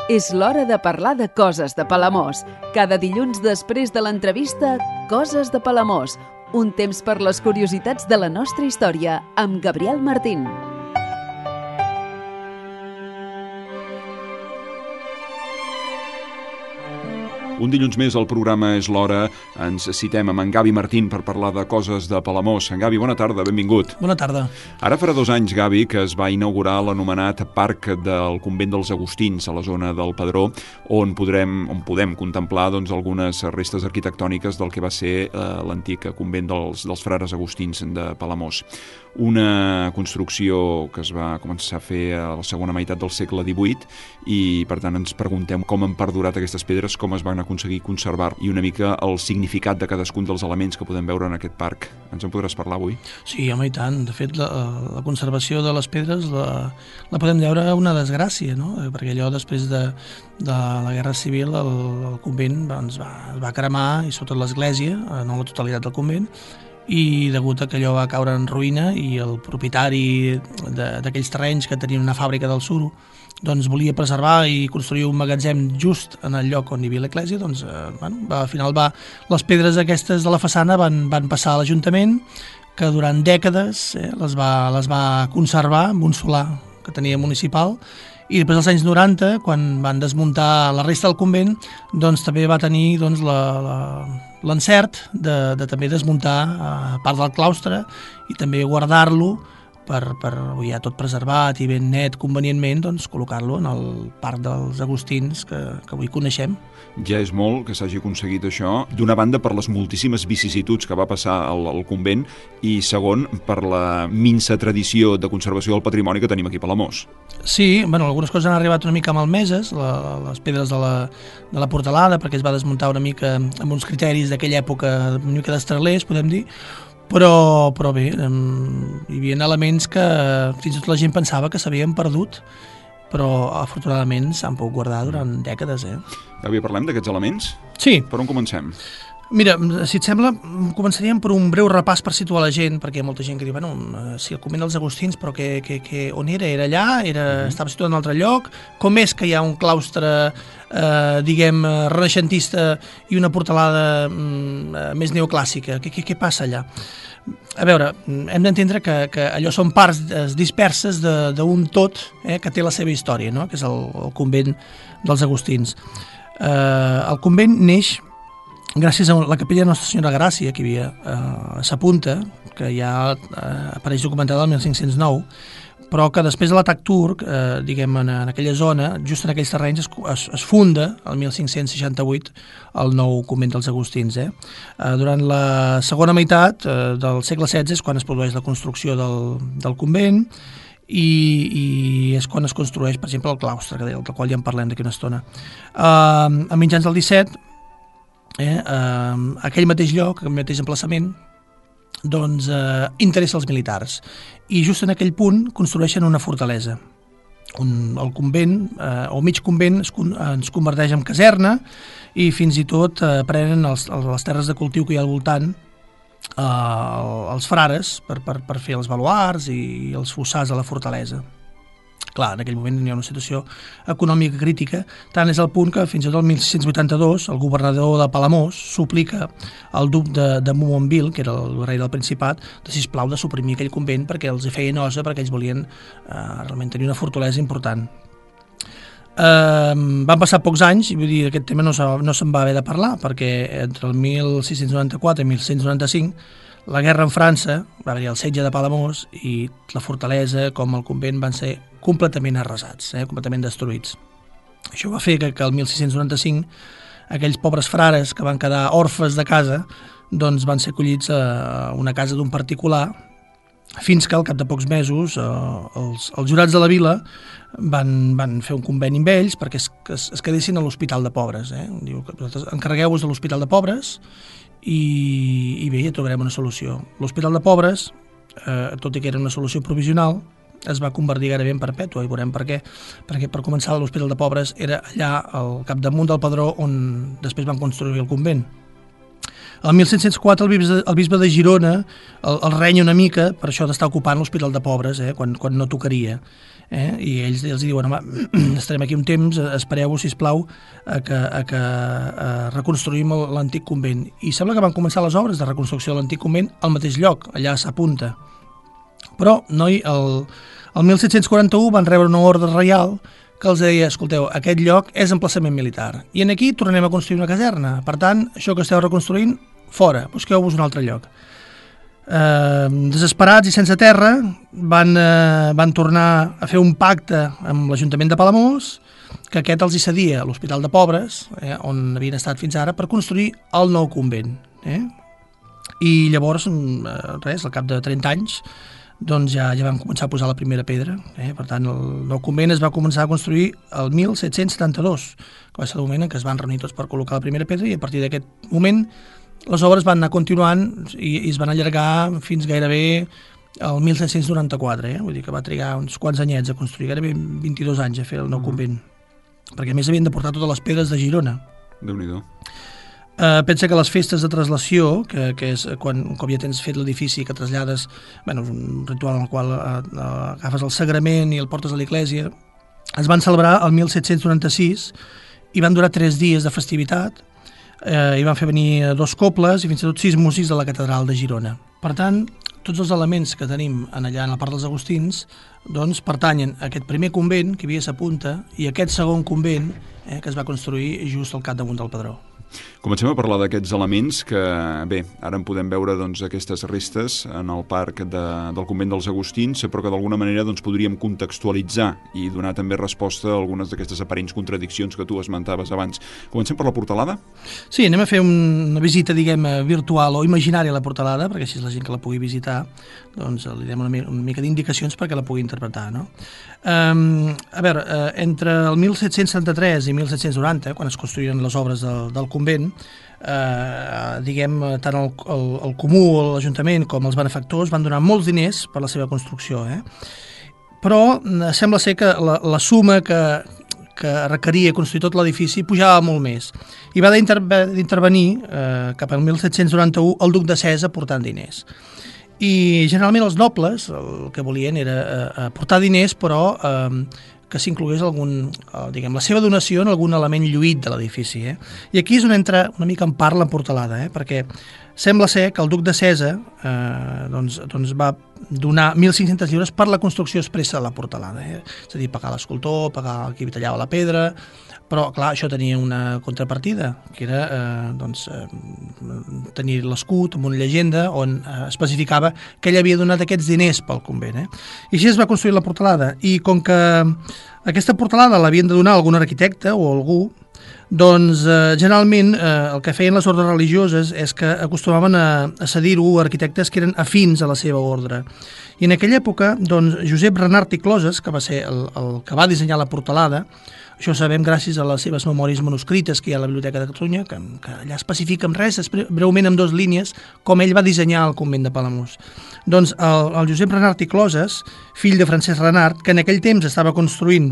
És l'hora de parlar de coses de Palamós. Cada dilluns després de l'entrevista, Coses de Palamós. Un temps per les curiositats de la nostra història, amb Gabriel Martín. Un dilluns més al programa És l'Hora. Ens citem amb en Gavi Martín per parlar de coses de Palamós. En Gavi, bona tarda, benvingut. Bona tarda. Ara farà 2 anys, Gavi, que es va inaugurar l'anomenat Parc del Convent dels Agustins, a la zona del Pedró, on podem contemplar algunes restes arquitectòniques del que va ser l'antic convent dels frares agustins de Palamós. Una construcció que es va començar a fer a la segona meitat del segle XVIII i, per tant, ens preguntem com han perdurat aquestes pedres, com es van aconseguir conservar i una mica el significat de cadascun dels elements que podem veure en aquest parc. Ens en podràs parlar avui? Sí, home, i tant. De fet, la conservació de les pedres la podem veure una desgràcia, no? Perquè allò, després de la Guerra Civil, el convent es va cremar, i sobretot l'església, no la totalitat del convent, i degut a que allò va caure en ruïna i el propietari d'aquells terrenys que tenien una fàbrica del suro doncs volia preservar i construir un magatzem just en el lloc on hi havia l'església, doncs al final les pedres aquestes de la façana van passar a l'Ajuntament, que durant dècades les va conservar amb un solar que tenia municipal, i després als anys 90, quan van desmuntar la resta del convent, doncs també va tenir l'encert de també desmuntar part del claustre i també guardar-lo per ja tot preservat i ben net convenientment, doncs col·locar-lo en el Parc dels Agustins que avui coneixem. Ja és molt que s'hagi aconseguit això, d'una banda per les moltíssimes vicissituds que va passar al convent i segon per la minsa tradició de conservació del patrimoni que tenim aquí a Palamós. Sí, algunes coses han arribat una mica malmeses, les pedres de la portalada, perquè es va desmuntar una mica amb uns criteris d'aquella època, una mica d'estralers, podem dir, però bé, hi havia elements que fins i tot la gent pensava que s'havien perdut, però afortunadament s'han pogut guardar durant dècades. Gavi, parlem d'aquests elements? Sí. Per on comencem? Mira, si et sembla, començaríem per un breu repàs per situar la gent, perquè hi ha molta gent que diu, sí, el convent dels Agustins, però on era? Era allà? Estava situat en un altre lloc? Com és que hi ha un claustre, renaixentista i una portalada més neoclàssica? Què passa allà? A veure, hem d'entendre que allò són parts disperses d'un tot que té la seva història, no? Que és el convent dels Agustins. El convent neix gràcies a la capella de Nostra Senyora Gràcia, que hi havia a Sa Punta, que ja apareix documentada el 1509, però que després de l'atac turc, en aquella zona, just en aquells terrenys, es funda, el 1568, el nou convent dels Agustins. Durant la segona meitat del segle XVI és quan es produeix la construcció del convent, i és quan es construeix, per exemple, el claustre, del qual ja en parlem d'aquí una estona. A mitjans del XVII, aquell mateix lloc, aquell mateix emplaçament, doncs interessa els militars, i just en aquell punt construeixen una fortalesa. El convent, o mig convent, es converteix en caserna i fins i tot prenen les terres de cultiu que hi ha al voltant els frares per fer els baluards i els fossars de la fortalesa. Clar, en aquell moment hi ha una situació econòmica crítica, tant és el punt que fins i tot el 1682 el governador de Palamós suplica al duc de Montmoril, que era el rei del Principat, sisplau de suprimir aquell convent perquè els feia nosa, perquè ells volien realment tenir una fortalesa important. Van passar pocs anys i vull dir, aquest tema no se'n va haver de parlar, perquè entre el 1694 i 1695 la guerra en França, va haver el setge de Palamós i la fortalesa com el convent van ser completament arrasats, completament destruïts. Això va fer que el 1695 aquells pobres frares que van quedar orfes de casa doncs van ser acollits a una casa d'un particular, fins que al cap de pocs mesos els jurats de la vila van fer un conveni amb ells perquè es quedessin a l'Hospital de Pobres. Diu que vosaltres encarregueu-vos de l'Hospital de Pobres i bé, ja trobarem una solució. L'Hospital de Pobres, tot i que era una solució provisional, es va convertir gairebé en perpètua, i veurem per què. Perquè per començar l'Hospital de Pobres era allà al capdamunt del Pedró on després van construir el convent. El 1704 el bisbe de Girona el renya una mica per això d'estar ocupant l'Hospital de Pobres, quan no tocaria. I ells els diuen, home, estarem aquí un temps, espereu-vos, sisplau, a que reconstruïm l'antic convent. I sembla que van començar les obres de reconstrucció de l'antic convent al mateix lloc, allà a Sapunta. Però, noi, el 1741 van rebre una ordre reial que els deia, escolteu, aquest lloc és emplaçament militar. I en aquí tornarem a construir una caserna. Per tant, això que esteu reconstruint, fora, busqueu-vos un altre lloc. Desesperats i sense terra van tornar a fer un pacte amb l'Ajuntament de Palamós, que aquest els hi cedia l'Hospital de Pobres, on havien estat fins ara, per construir el nou convent. I llavors, res, al cap de 30 anys, doncs ja van començar a posar la primera pedra. Per tant, el nou convent es va començar a construir el 1772, que va ser el moment en què es van reunir tots per col·locar la primera pedra, i a partir d'aquest moment les obres van anar continuant i es van allargar fins gairebé el 1794, vull dir que va trigar uns quants anyets a construir, gairebé 22 anys a fer el nou convent, perquè a més havien de portar totes les pedres de Girona. Déu-n'hi-do. Pensa que les festes de traslació, que és quan ja tens fet l'edifici que trasllades, és un ritual en el qual agafes el sagrament i el portes a l'església, es van celebrar el 1796 i van durar 3 dies de festivitat. I van fer venir 2 cobles i fins i tot 6 músics de la catedral de Girona. Per tant, tots els elements que tenim allà en el Parc dels Agustins doncs pertanyen a aquest primer convent que hi havia a Sapunta i a aquest segon convent que es va construir just al capdamunt del Pedró. Comencem a parlar d'aquests elements que, bé, ara en podem veure doncs, aquestes restes en el parc del convent dels Agustins, però que d'alguna manera doncs, podríem contextualitzar i donar també resposta a algunes d'aquestes aparents contradiccions que tu esmentaves abans. Comencem per la portalada? Sí, anem a fer una visita, diguem, virtual o imaginària a la portalada, perquè així la gent que la pugui visitar doncs li donem una mica d'indicacions perquè la pugui interpretar, no? A veure, entre el 1773 i 1790, quan es construïren les obres del convent, diguem, tant el comú, l'Ajuntament, com els benefactors van donar molts diners per la seva construcció, però sembla ser que la suma que requeria construir tot l'edifici pujava molt més. I va d'intervenir cap al 1791 el duc de Cesa portant diners. I generalment els nobles el que volien era portar diners, però que s'inclogués la seva donació en algun element lluït de l'edifici. I aquí és on entra una mica en part la portalada, perquè sembla ser que el duc de Cesa doncs va donar 1.500 lliures per la construcció expressa de la portalada. És a dir, pagar l'escultor, pagar qui tallava la pedra, però clar, això tenia una contrapartida, que era tenir l'escut amb una llegenda on especificava que ell havia donat aquests diners pel convent. I així es va construir la portalada, i com que aquesta portalada l'havien de donar a algun arquitecte o algú, doncs generalment el que feien les ordres religioses és que acostumaven a cedir-ho a arquitectes que eren afins a la seva ordre. I en aquella època, doncs, Josep Renart i Closes, que va ser el que va dissenyar la portalada, això ho sabem gràcies a les seves memòries manuscrites que hi ha a la Biblioteca de Catalunya, que allà especifica amb res, breument amb 2 línies, com ell va dissenyar el convent de Palamós. Doncs el Josep Renart i Closes, fill de Francesc Renart, que en aquell temps estava construint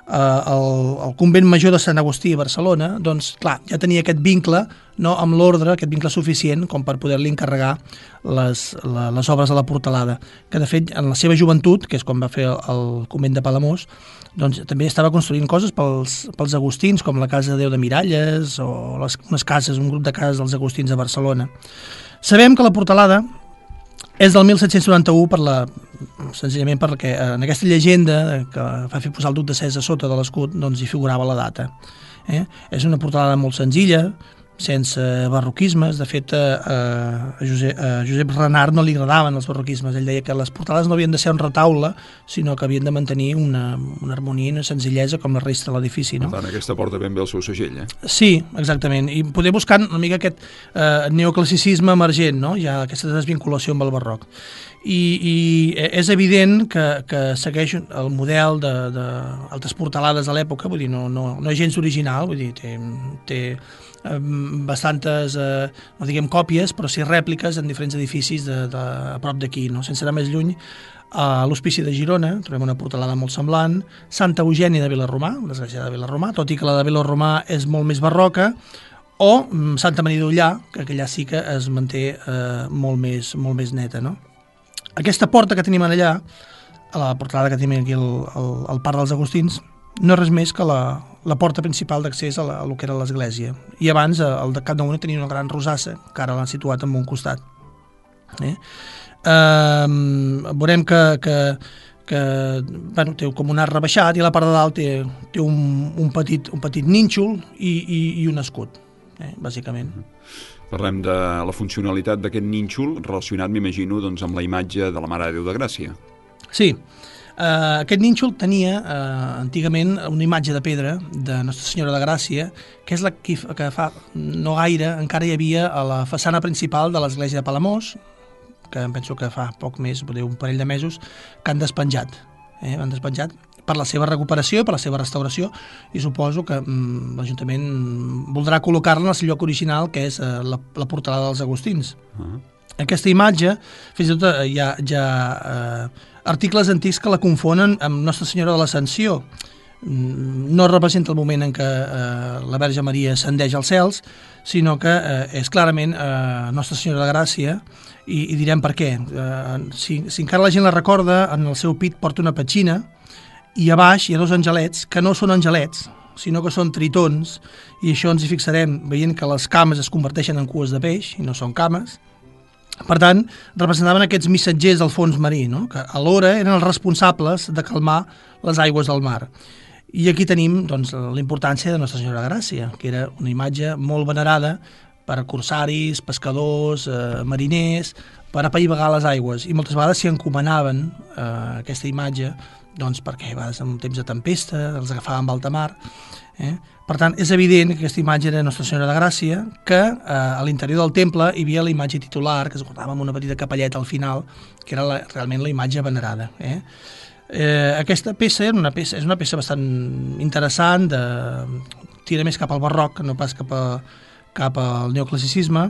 el convent major de Sant Agustí a Barcelona, doncs clar, ja tenia aquest vincle, no, amb l'ordre, aquest vincle suficient com per poder-li encarregar les obres de la portalada, que de fet en la seva joventut, que és quan va fer el convent de Palamós, doncs també estava construint coses pels agustins, com la Casa de Déu de Miralles o un grup de cases dels agustins a Barcelona. Sabem que la portalada és del 1791 senzillament perquè en aquesta llegenda que va fer posar el duc de Cesa sota de l'escut doncs hi figurava la data. És una portalada molt senzilla, sense barroquismes. De fet, a Josep Renart no li agradaven els barroquismes. Ell deia que les portalades no havien de ser un retaule, sinó que havien de mantenir una harmonia i una senzillesa com la resta de l'edifici. No? Per tant, aquesta porta ben bé el seu segell, Sí, exactament. I poder buscar una mica aquest neoclassicisme emergent, no? Ja aquesta desvinculació amb el barroc. I és evident que segueix el model d'altres portalades de l'època, vull dir, no és gens original, vull dir, té bastantes, no diguem còpies, però sí rèpliques en diferents edificis a prop d'aquí, no? Sense anar més lluny, a l'Hospici de Girona trobem una portalada molt semblant, Santa Eugènia de Vilarromà, l'església de Vilarromà, tot i que la de Vilarromà és molt més barroca, o Santa Maria d'Ullà, que allà sí que es manté molt més neta, no? Aquesta porta que tenim allà a la portalada que tenim aquí al Parc dels Agustins, no és res més que la porta principal d'accés a lo que era l'església. I abans, al capdamunt tenia una gran rosassa, que ara l'han situat en un costat. Veurem que té com un arc rebaixat i a la part de dalt té un petit nínxol i un escut, bàsicament. Parlem de la funcionalitat d'aquest nínxol relacionat, m'imagino, doncs, amb la imatge de la Mare de Déu de Gràcia. Sí, aquest nínxol tenia antigament una imatge de pedra de Nostra Senyora de Gràcia, que és la que fa no gaire encara hi havia a la façana principal de l'església de Palamós, que em penso que fa poc més, un parell de mesos, que han despenjat. Han despenjat per la seva recuperació, per la seva restauració, i suposo que l'Ajuntament voldrà col·locar-la en el lloc original, que és la portalada dels Agustins. Aquesta imatge, fins i tot hi ha articles antics que la confonen amb Nostra Senyora de l'Ascensió. No representa el moment en què la Verge Maria ascendeix als cels, sinó que és clarament Nostra Senyora de Gràcia, i direm per què. Si encara la gent la recorda, en el seu pit porta una petxina, i a baix hi ha dos angelets, que no són angelets, sinó que són tritons, i això ens hi fixarem veient que les cames es converteixen en cues de peix, i no són cames. Per tant, representaven aquests missatgers del fons marí, no? Que alhora eren els responsables de calmar les aigües del mar. I aquí tenim doncs, la importància de Nostra Senyora de Gràcia, que era una imatge molt venerada per corsaris, pescadors, mariners, per apaivagar les aigües. I moltes vegades s'hi encomanaven aquesta imatge doncs, perquè a vegades en temps de tempesta els agafaven amb alta mar. Per tant, és evident que aquesta imatge era Nostra Senyora de Gràcia, que a l'interior del temple hi havia la imatge titular, que es guardava amb una petita capelleta al final, que era realment la imatge venerada. Aquesta peça és una peça bastant interessant, tira més cap al barroc, no pas cap al neoclassicisme,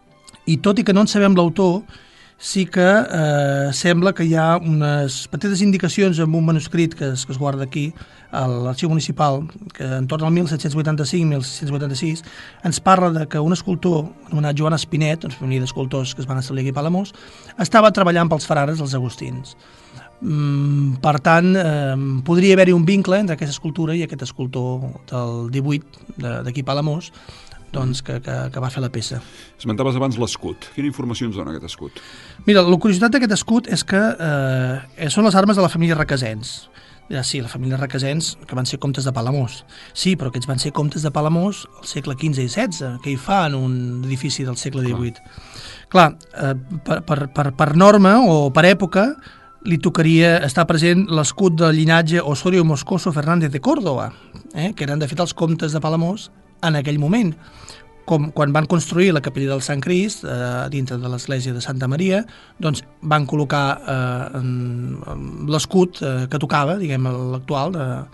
i tot i que no en sabem l'autor, sí que sembla que hi ha unes petites indicacions en un manuscrit que es guarda aquí a l'Arxiu Municipal, que en torn al 1785-1786 ens parla de que un escultor anomenat Joan Espinet, una família d'escultors que es van establir aquí a Palamós, estava treballant pels frares dels agustins. Per tant, podria haver-hi un vincle entre aquesta escultura i aquest escultor del 18 d'aquí a Palamós, doncs, que va fer la peça. Esmentaves abans l'escut. Quina informació ens dona aquest escut? Mira, la curiositat d'aquest escut és que són les armes de la família Requesens. Sí, la família Requesens, que van ser comtes de Palamós. Sí, però aquests van ser comtes de Palamós al segle XV i XVI, que hi fa en un edifici del segle XVIII. Clar, per norma o per època, li tocaria estar present l'escut del llinatge Osorio Moscoso Fernández de Córdoba, que eren, de fet, els comtes de Palamós en aquell moment. Quan van construir la capella del Sant Crist dintre de l'església de Santa Maria, doncs van col·locar l'escut que tocava, diguem, l'actual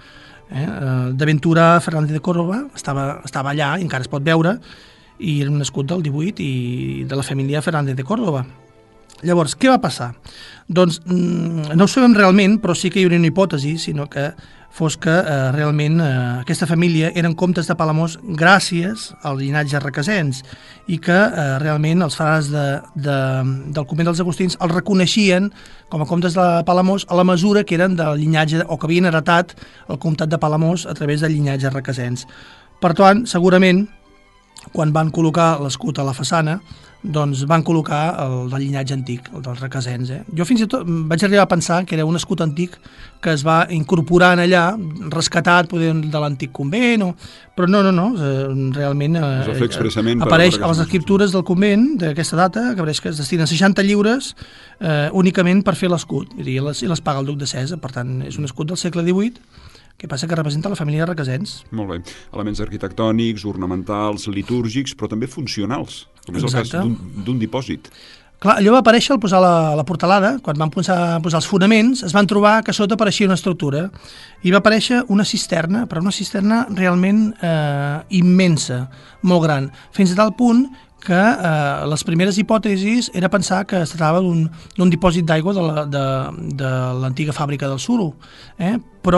de Ventura Fernández de Córdoba, estava allà i encara es pot veure, i era un escut del 18 i de la família Fernández de Córdoba. Llavors, què va passar? Doncs no ho sabem realment, però sí que hi hauria una hipòtesi, sinó que fos que realment aquesta família eren comtes de Palamós gràcies al llinatge Requesens i que realment els frares del convent dels Agustins els reconeixien com a comtes de Palamós a la mesura que eren del llinatge o que havien heretat el comtat de Palamós a través del llinatge Requesens. Per tant, segurament, quan van col·locar l'escut a la façana, doncs van col·locar el del llinatge antic, el dels Requesens. Jo fins i tot vaig arribar a pensar que era un escut antic que es va incorporar en allà, rescatat de l'antic convent, però no, realment apareix a les escriptures del convent d'aquesta data, que apareix que es destinen 60 lliures únicament per fer l'escut, i les paga el duc de Cèsar. Per tant, és un escut del segle XVIII, que passa que representa la família Requesens. Molt bé. Elements arquitectònics, ornamentals, litúrgics, però també funcionals, com és el cas d'un dipòsit. Clar, allò va aparèixer al posar la portalada, quan van posar els fonaments, es van trobar que sota apareixia una estructura i va aparèixer una cisterna, però una cisterna realment immensa, molt gran, fins a tal punt que les primeres hipòtesis era pensar que es tractava d'un dipòsit d'aigua de l'antiga fàbrica del suro, però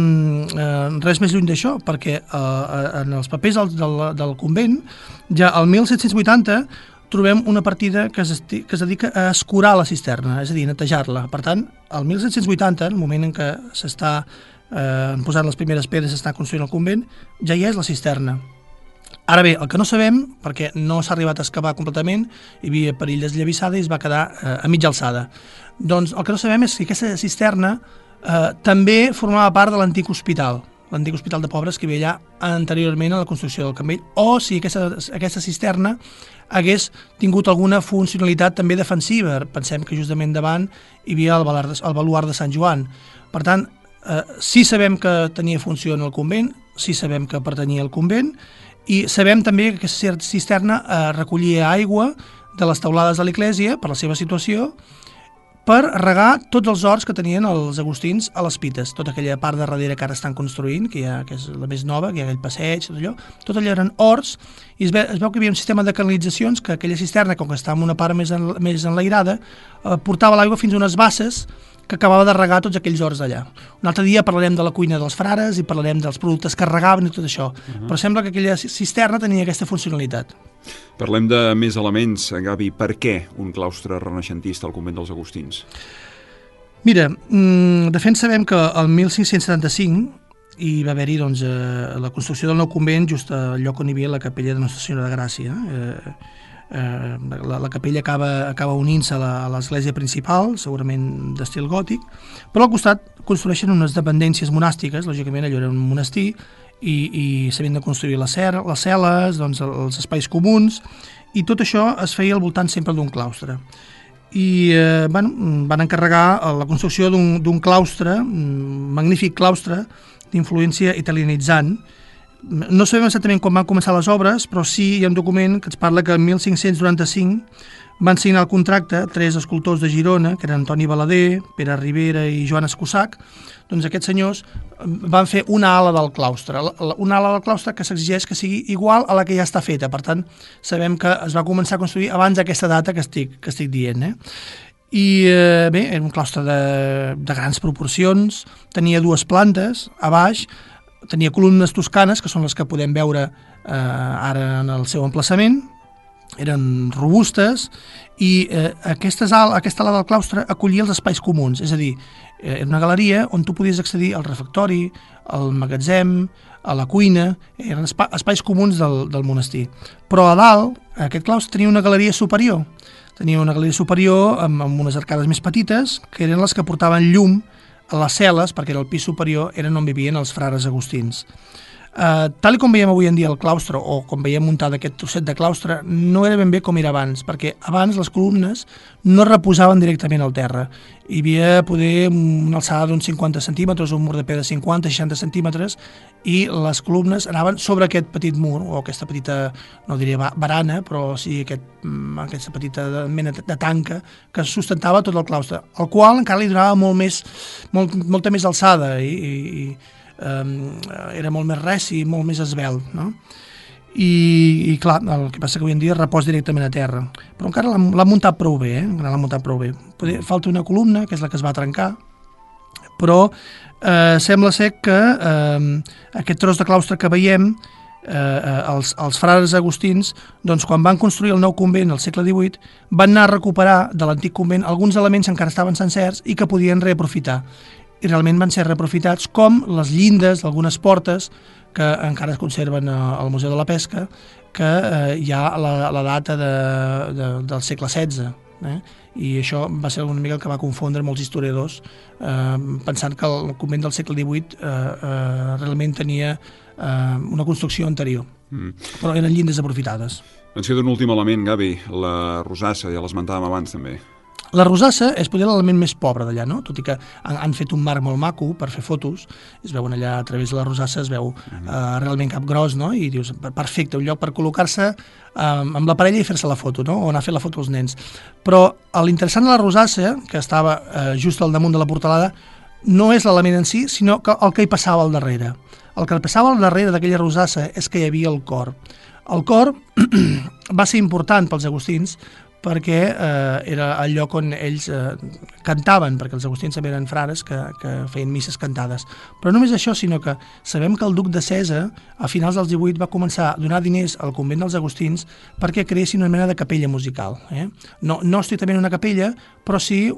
res més lluny d'això, perquè en els papers del convent, ja al 1780, trobem una partida que es dedica a escurar la cisterna, és a dir, netejar-la. Per tant, el 1780, el moment en què s'està posant les primeres pedres, s'està construint el convent, ja hi és la cisterna. Ara bé, el que no sabem, perquè no s'ha arribat a excavar completament, hi havia perill desllavissada i es va quedar a mitja alçada. Doncs el que no sabem és si aquesta cisterna també formava part de l'antic hospital de pobres que hi havia allà anteriorment a la construcció del Campbell, o si aquesta cisterna hagués tingut alguna funcionalitat també defensiva. Pensem que justament davant hi havia el baluard de Sant Joan. Per tant, sí sabem que tenia funció en el convent, sí sabem que pertanyia al convent, i sabem també que aquesta cisterna recollia aigua de les teulades de l'església per la seva situació, per regar tots els horts que tenien els agustins a les Pites, tota aquella part de darrere que ara estan construint, que és la més nova, que hi ha aquell passeig, tot allò eren horts, i es veu que hi havia un sistema de canalitzacions, que aquella cisterna, com que estava en una part més enlairada, portava l'aigua fins a unes basses que acabava de regar tots aquells horts d'allà. Un altre dia parlarem de la cuina dels frares i parlarem dels productes que regaven i tot això, però sembla que aquella cisterna tenia aquesta funcionalitat. Parlem de més elements, Gavi. Per què un claustre renaixentista al convent dels Agustins? Mira, de fet sabem que el 1575 hi va haver-hi la construcció del nou convent just al lloc on hi havia la capella de Nostra Senyora de Gràcia. La capella acaba unint-se a l'església principal, segurament d'estil gòtic, però al costat construeixen unes dependències monàstiques, lògicament allò era un monestir, i s'havien de construir les cel·les, els espais comuns, i tot això es feia al voltant sempre d'un claustre. I van encarregar la construcció d'un claustre, un magnífic claustre d'influència italianitzant. No sabem exactament quan van començar les obres, però sí hi ha un document que ens parla que en 1595 van signar el contracte 3 escultors de Girona, que eren Antoni Balader, Pere Ribera i Joan Escossac. Doncs aquests senyors van fer una ala del claustre, una ala del claustre que s'exigeix que sigui igual a la que ja està feta. Per tant, sabem que es va començar a construir abans d'aquesta data que estic dient. I bé, era un claustre de grans proporcions, tenia 2 plantes a baix, tenia columnes toscanes, que són les que podem veure ara en el seu emplaçament, eren robustes, i aquesta ala del claustre acollia els espais comuns, és a dir, era una galeria on tu podies accedir al refectori, al magatzem, a la cuina, eren espais comuns del monestir. Però a dalt, aquest claustre tenia una galeria superior, amb unes arcades més petites, que eren les que portaven llum a les cel·les, perquè era el pis superior, eren on vivien els frares agustins. Tal com veiem avui en dia el claustre, o com veiem muntat aquest trosset de claustre, no era ben bé com era abans, perquè abans les columnes no reposaven directament al terra. Hi havia poder una alçada d'uns 50 centímetres, un mur de pedra 50-60 centímetres, i les columnes anaven sobre aquest petit mur, o aquesta petita, no diria barana, però sí aquesta petita mena de tanca que sustentava tot el claustre, al qual encara li donava molta més alçada i era molt més reci, molt més esvelt, no? I clar, el que passa que avui en dia repòs directament a terra, però encara l'ha muntat prou bé, falta una columna, que és la que es va trencar, però sembla ser que aquest tros de claustre que veiem, els frares agustins, doncs quan van construir el nou convent al segle XVIII, van anar a recuperar de l'antic convent alguns elements que encara estaven sencers i que podien reaprofitar, i realment van ser reaprofitats, com les llindes d'algunes portes que encara es conserven al Museu de la Pesca, que hi ha la data del segle XVI. I això va ser una mica el que va confondre molts historiadors, pensant que el convent del segle XVIII realment tenia una construcció anterior, però eren llindes aprofitades. Ens queda un últim element, Gavi, la rosassa, ja l'esmentàvem abans també. La rosassa és potser l'element més pobre d'allà, no? Tot i que han fet un marc molt maco per fer fotos, es veuen allà a través de la rosassa, es veu realment cap gros, no? I dius, perfecte, un lloc per col·locar-se amb la parella i fer-se la foto, no? O anar a fer la foto als nens. Però l'interessant de la rosassa, que estava just al damunt de la portalada, no és l'element en si, sinó que el que hi passava al darrere. El que passava al darrere d'aquella rosassa és que hi havia el cor. El cor va ser important pels agustins, perquè era el lloc on ells cantaven, perquè els agustins també eren frares que feien misses cantades. Però no només això, sinó que sabem que el duc de Cesa, a finals dels 18, va començar a donar diners al convent dels agustins perquè creessin una mena de capella musical. No estrictament una capella, però sí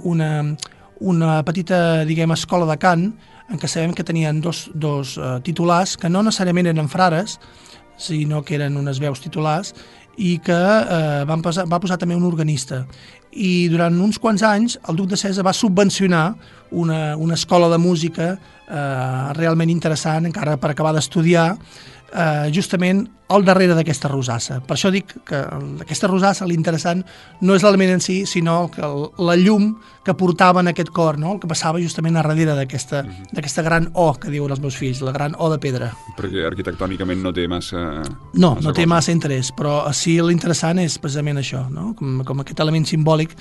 una petita, diguem, escola de cant, en què sabem que tenien dos titulars que no necessàriament eren frares, sinó que eren unes veus titulars, i que va posar també un organista. I durant uns quants anys el duc de Cesa va subvencionar una escola de música realment interessant, encara per acabar d'estudiar, justament al darrere d'aquesta rosassa. Per això dic que aquesta rosassa, l'interessant, no és l'element en si, sinó que la llum que portava en aquest cor, no? El que passava justament a darrere d'aquesta gran O, que diuen els meus fills, la gran O de pedra. Perquè arquitectònicament no té massa... No té massa interès, però sí l'interessant és precisament això, no? Com aquest element simbòlic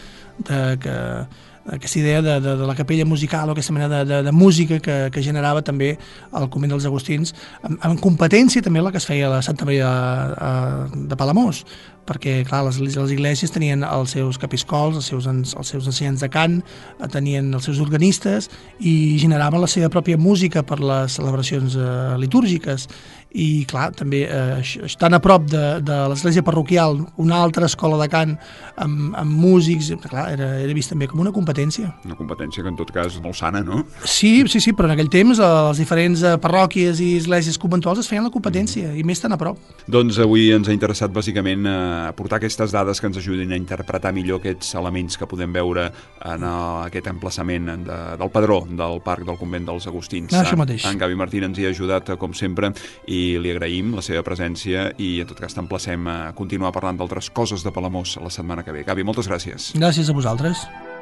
aquesta idea de la capella musical o aquesta mena de música que generava també el convent dels agustins, en competència també la que es feia a la Santa Maria de Palamós, perquè clar, les iglesias tenien els seus capiscols, els seus ensenyants de cant, tenien els seus organistes i generaven la seva pròpia música per les celebracions litúrgiques. I clar, també estan a prop de l'església parroquial, una altra escola de cant amb músics, clar, era vist també com una competència. Una competència que en tot cas és molt sana, no? Sí, però en aquell temps les diferents parròquies i esglésies conventuals es feien la competència, i més tan a prop. Doncs avui ens ha interessat bàsicament aportar aquestes dades que ens ajudin a interpretar millor aquests elements que podem veure en aquest emplaçament del Padró, del Parc del Convent dels Agustins. Això mateix. En Gavi Martín ens hi ha ajudat, com sempre, i li agraïm la seva presència i en tot cas t'emplacem a continuar parlant d'altres coses de Palamós la setmana que ve. Gavi, moltes gràcies. Gràcies a vosaltres.